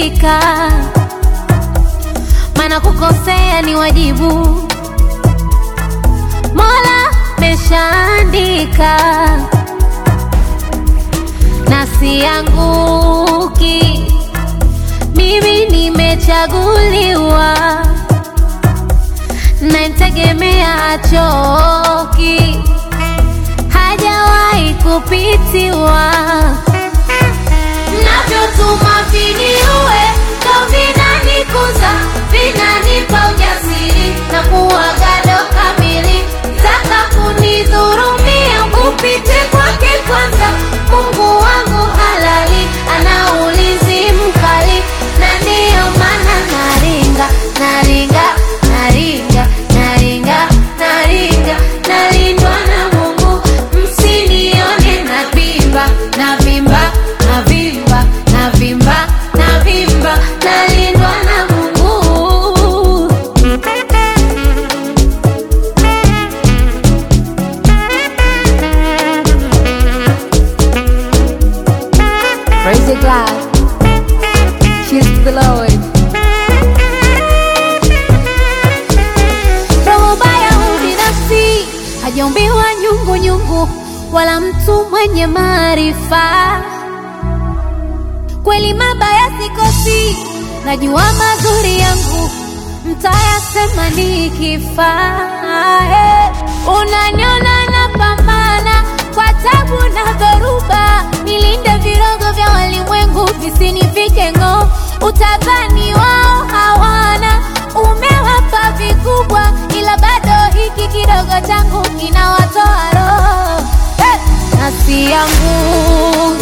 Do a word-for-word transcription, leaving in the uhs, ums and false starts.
ridhika, maana kukosea ni wajibu, Mola meshaandika, na sianguki, mimi nimechaguliwa, na nitegemea achoki, hajawahi kupitiwa. Navyotuma viniue ndo vinanikuza, vinanipa ujasiri na kuwa gado kamili. Taka kunidhurumia upite kwake kwanza, Mungu wangu halali ana ulinzi mkali, na ndiyo maana naringa, naringa, naringa, naringa, naringa, nalindwa na Mungu. Msinione navimba, navimba, navimba, navimba, navimba, nalindwa na Mungu. Praise the God, cheers to the Lord. Roho baya ubinafsi hajaumbiwa nyungu nyungu, wala mtu mwenye maarifa. Kweli mabaya sikosi, najua mazuri yangu mtayasema nikifa. Unaniona napambana kwa tabu na dhoruba, nilinde virogo vya walimwengu visinifike ng'oo. Utadhani wao hawana, umewapa vikubwa, ila bado hiki kidogo changu kinawatoa roho. Hey! Na sianguki,